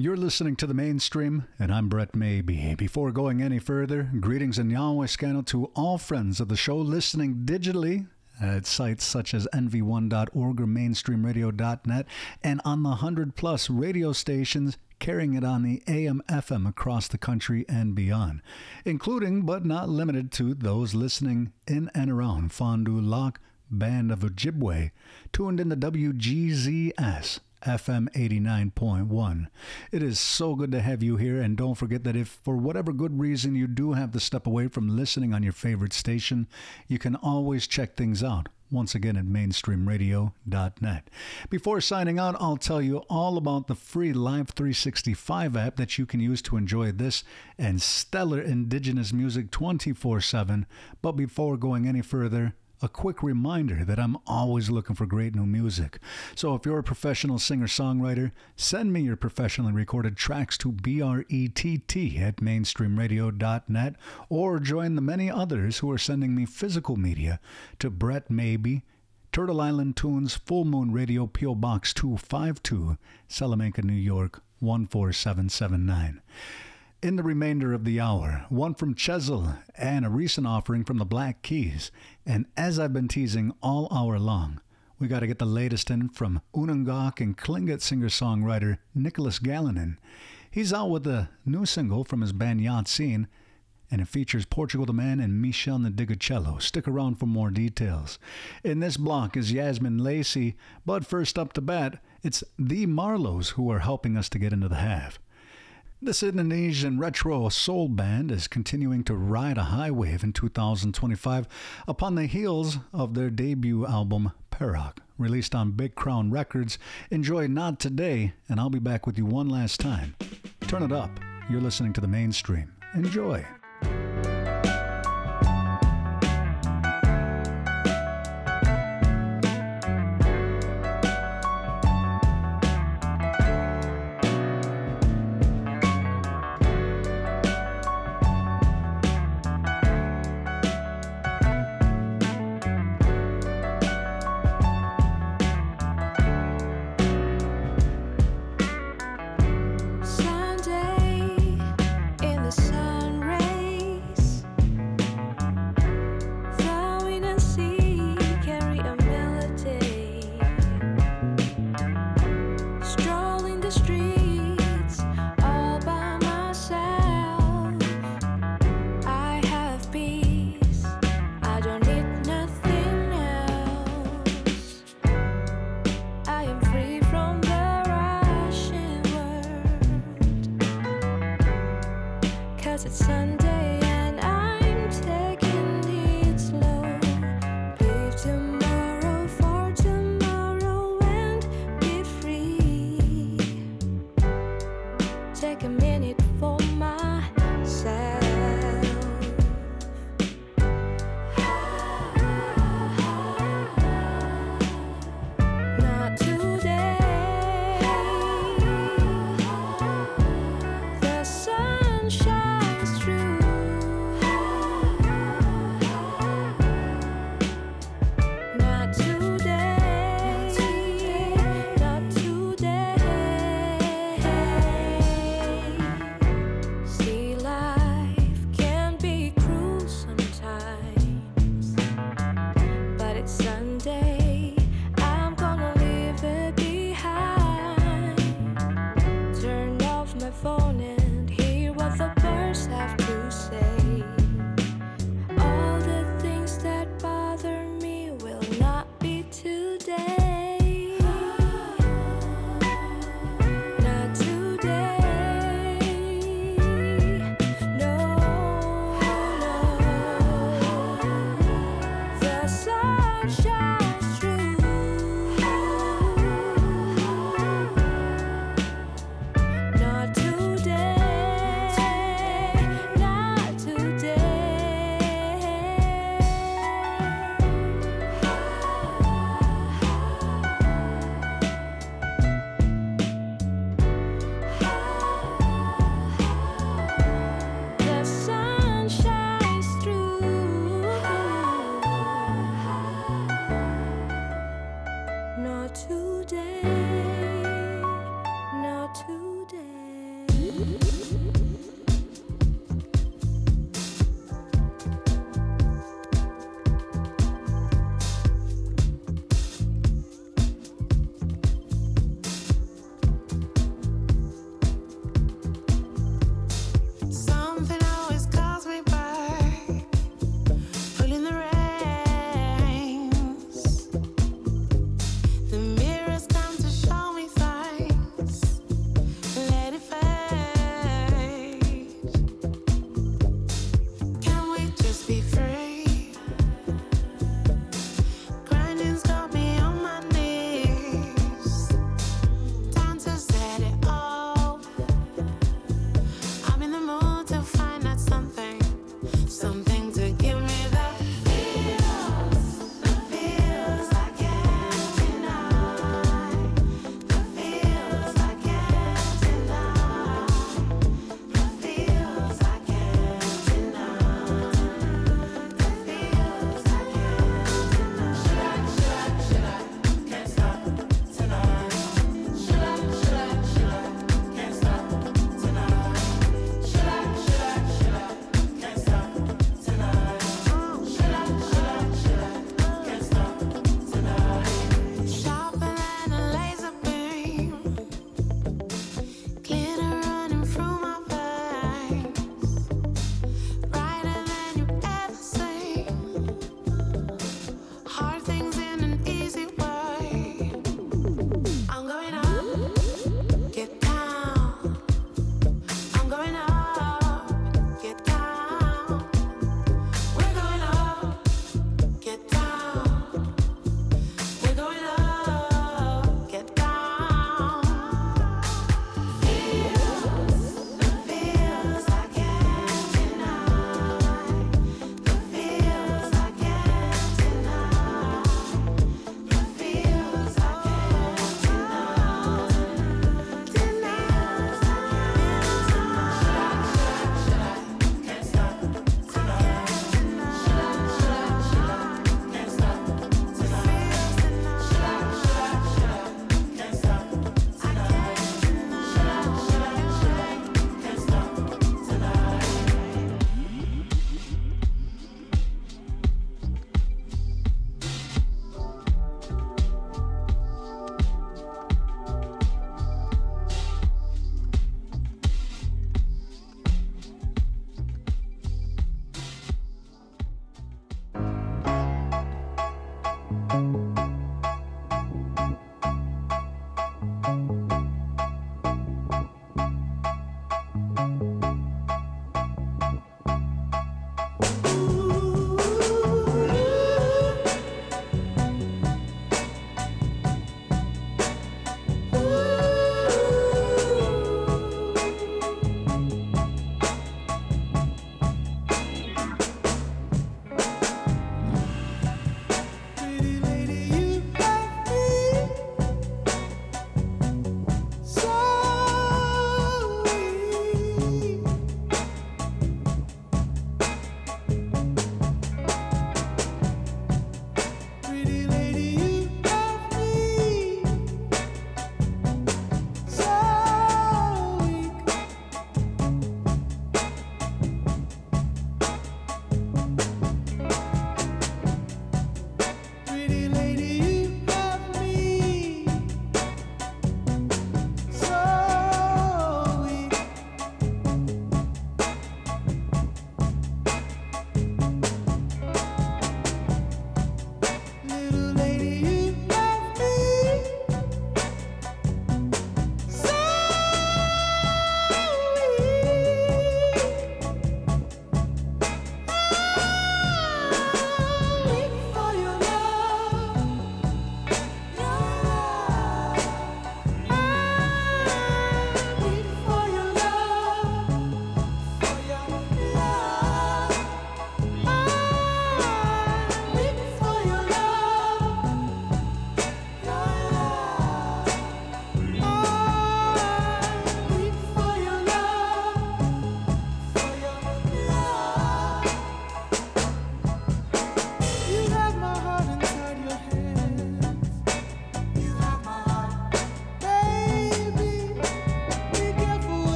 You're listening to The Mainstream, and I'm Brett Maybe. Before going any further, greetings and Yahweh Scannel to all friends of the show listening digitally at sites such as nv1.org or mainstreamradio.net and on the 100-plus radio stations carrying it on the AM/FM across the country and beyond, including but not limited to those listening in and around Fond du Lac, Band of Ojibwe, tuned in to WGZS. FM 89.1. It is so good to have you here, and don't forget that if for whatever good reason you do have to step away from listening on your favorite station, you can always check things out once again at mainstreamradio.net. Before signing out, I'll tell you all about the free Live 365 app that you can use to enjoy this and stellar indigenous music 24/7. But before going any further, a quick reminder that I'm always looking for great new music. So if you're a professional singer-songwriter, send me your professionally recorded tracks to brett@mainstreamradio.net or join the many others who are sending me physical media to Brett Maybe, Turtle Island Tunes, Full Moon Radio, P.O. Box 252, Salamanca, New York, 14779. In the remainder of the hour, one from Chesil and a recent offering from the Black Keys. And as I've been teasing all hour long, we got to get the latest in from Unangak and Tlingit singer-songwriter Nicholas Gallinen. He's out with a new single from his band Yahtzeen, and it features Portugal the Man and Michel Nadigacello. Stick around for more details. In this block is Yasmin Lacey, but first up to bat, it's the Marlows who are helping us to get into the half. This Indonesian retro soul band is continuing to ride a high wave in 2025 upon the heels of their debut album, Perak, released on Big Crown Records. Enjoy Not Today, and I'll be back with you one last time. Turn it up. You're listening to The Mainstream. Enjoy. Shines through The mirrors come to show me signs. Let it fade.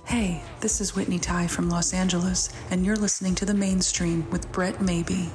Hey, this is Whitney Ty from Los Angeles, and you're listening to The Mainstream with Brett Maybe.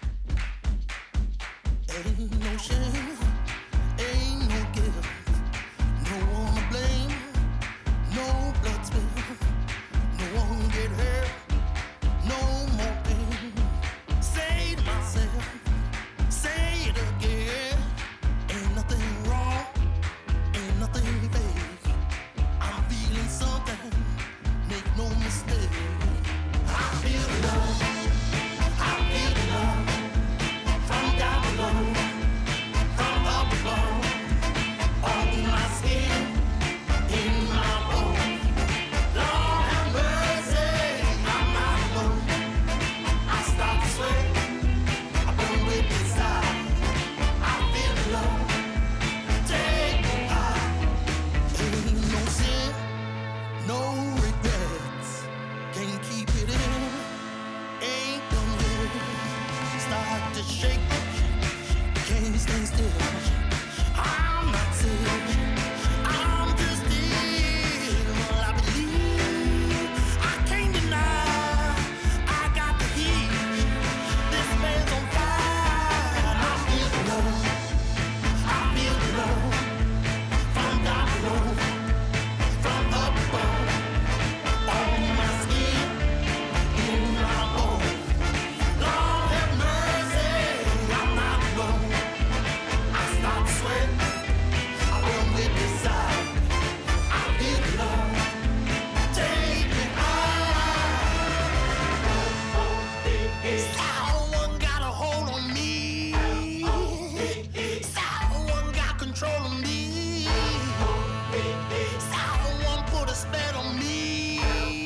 Ain't no shame, ain't no guilt, no one to blame, no blood spill, no one get hurt, no more pain. Say it myself, say it again. Ain't nothing wrong, ain't nothing fake. I'm feeling something, make no mistake. I feel love, I feel love. From down below, from up above, on my skin, in my bone. Lord have mercy, I'm not alone. I start to sweat, I burn with desire. I feel love, take me high. Ain't no sin, no regrets. Can't keep it in, ain't done yet. Start to shake. Can't stay still. I'm not sick. I'm just ill. I believe. I can't deny. I got the heat. This man's on fire. I feel the love. I feel the love. From down below. From up above. On my skin. In my bones. Lord have mercy. I'm not alone. I start to sweat. I run with desire. I feel the love. Take me high. Someone got a hold on me. Someone got control of me. Someone put a spell on me.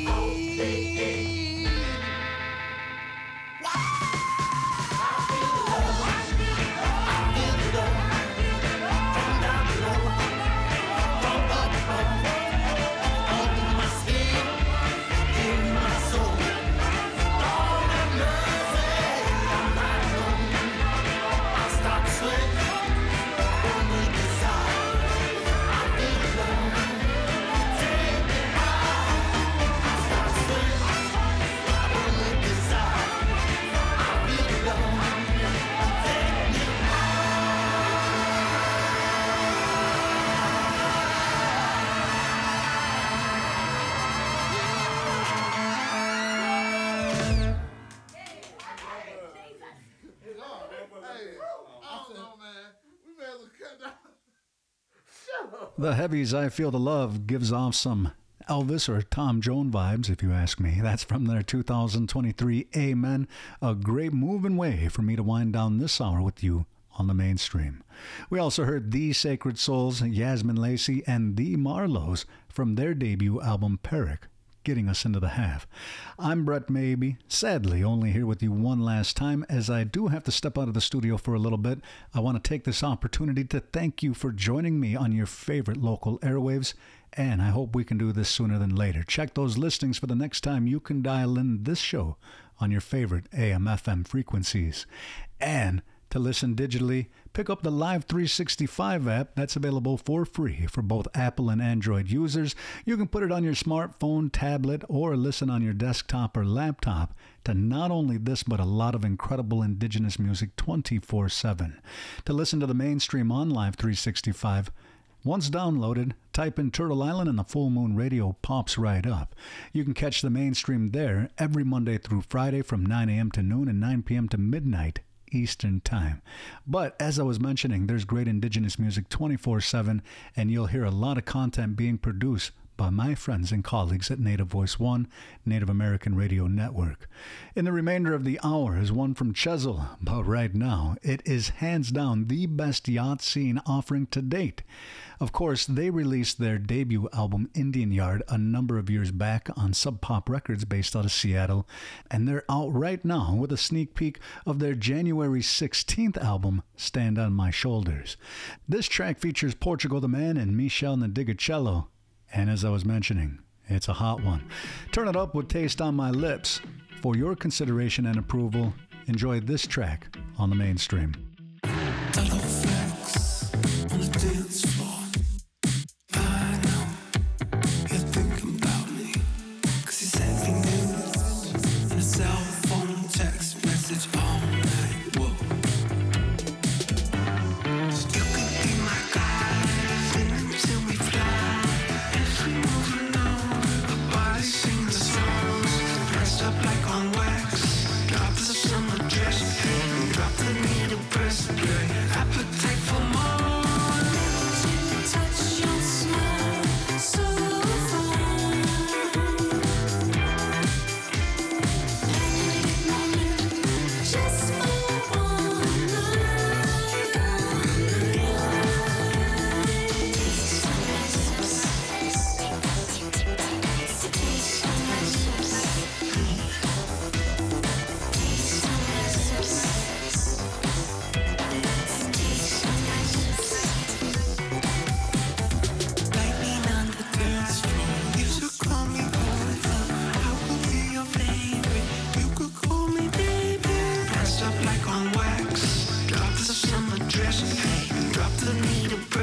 The Heavies' I Feel the Love gives off some Elvis or Tom Jones vibes, if you ask me. That's from their 2023 Amen. A great moving way for me to wind down this hour with you on the Mainstream. We also heard The Sacred Souls, Yasmin Lacey, and The Marlows from their debut album Perrick, getting us into the half. I'm Brett Maybe, sadly only here with you one last time, as I do have to step out of the studio for a little bit. I want to take this opportunity to thank you for joining me on your favorite local airwaves, and I hope we can do this sooner than later. Check those listings for the next time you can dial in this show on your favorite AM/FM frequencies. And to listen digitally, pick up the Live 365 app that's available for free for both Apple and Android users. You can put it on your smartphone, tablet, or listen on your desktop or laptop to not only this, but a lot of incredible indigenous music 24/7. To listen to the Mainstream on Live 365, once downloaded, type in Turtle Island and the Full Moon Radio pops right up. You can catch the Mainstream there every Monday through Friday from 9 a.m. to noon and 9 p.m. to midnight Eastern Time. But as I was mentioning, there's great indigenous music 24/7, and you'll hear a lot of content being produced by my friends and colleagues at Native Voice One, Native American Radio Network. In the remainder of the hour is one from Chesil, but right now it is hands down the best yacht scene offering to date. Of course, they released their debut album Indian Yard a number of years back on Sub Pop Records based out of Seattle, and they're out right now with a sneak peek of their January 16th album, Stand on My Shoulders. This track features Portugal the Man and Michelle Nadigacello, and as I was mentioning, it's a hot one. Turn it up with Taste on My Lips. For your consideration and approval, enjoy this track on the Mainstream. Dance floor. I know you're thinking about me.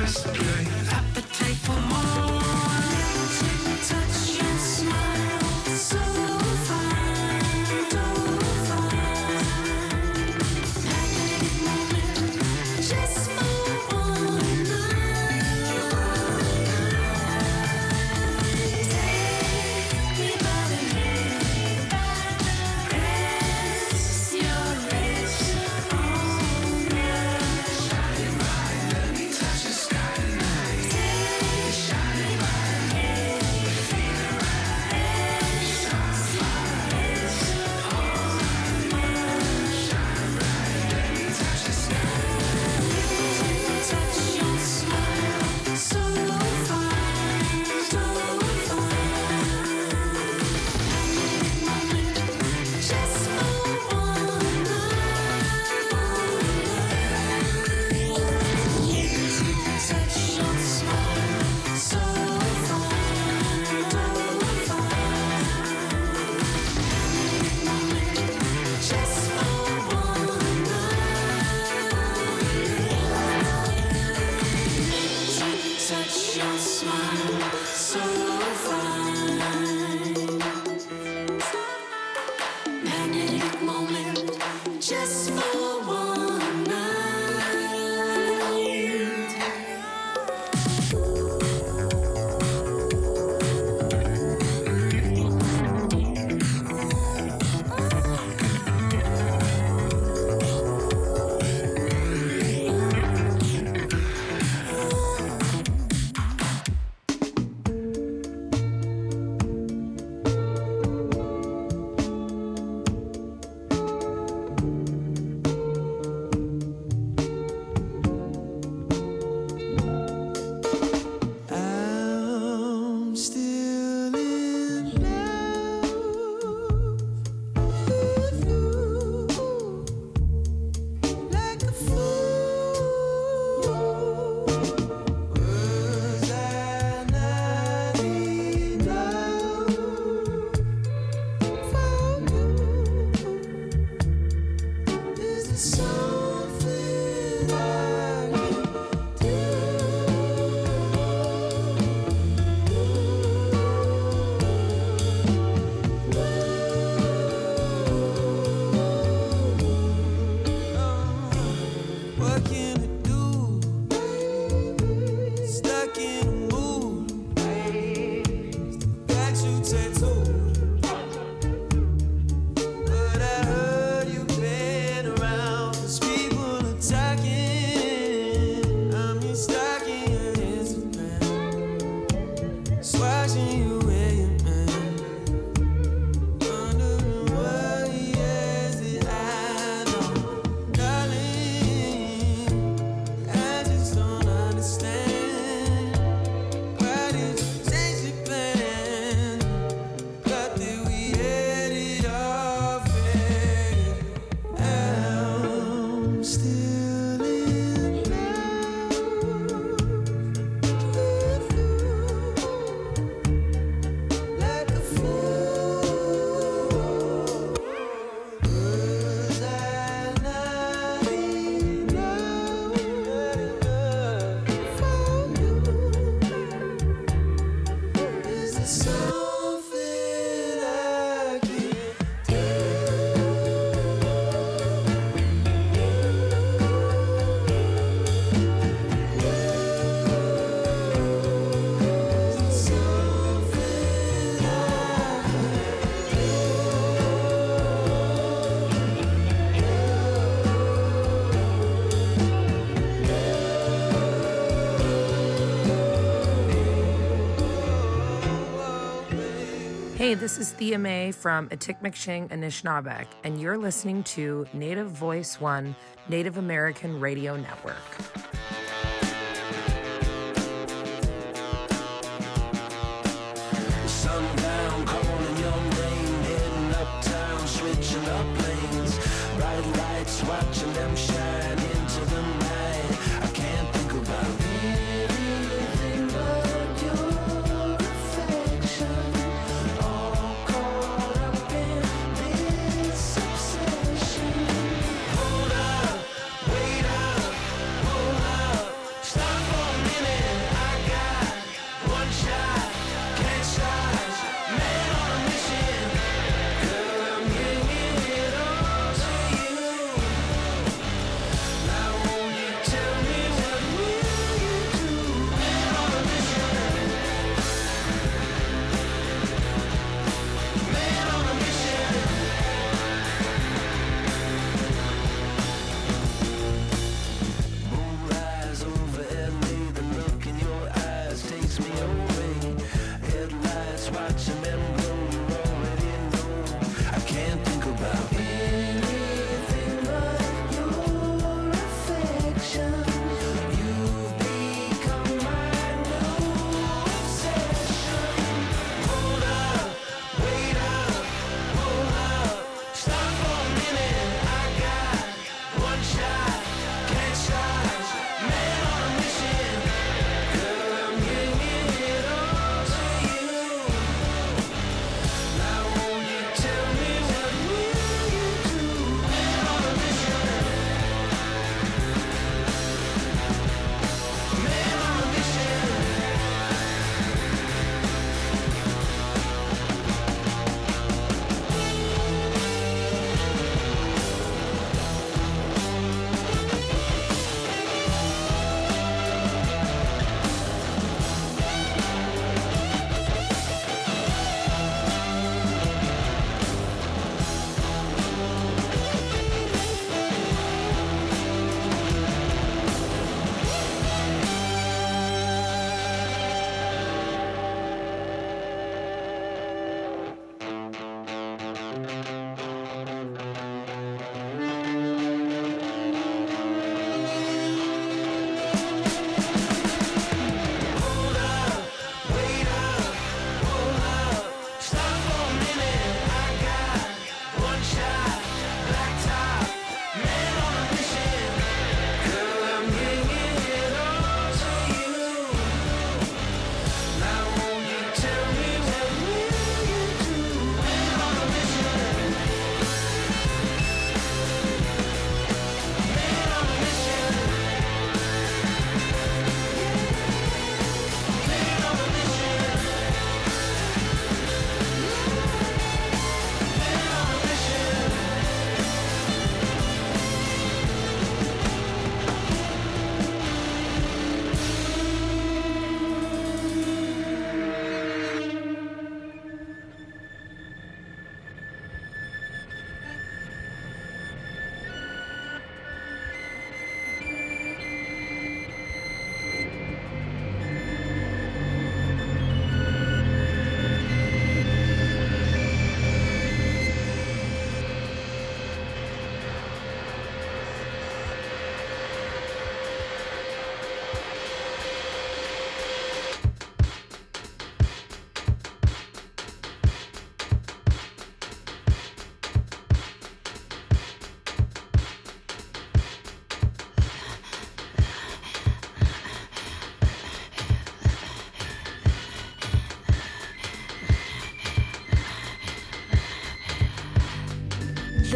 Hey, this is Thea Mae from Atikmikshing, Anishinaabeg, and you're listening to Native Voice One, Native American Radio Network. Sundown, calling your name, heading uptown, switching up lanes, bright lights, watching them shine into the night. I can't think about anything but your affection, all caught up in this obsession. Hold up, wait up, hold up.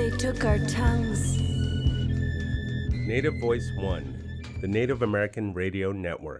they took our tongues. Native Voice One, the Native American Radio Network.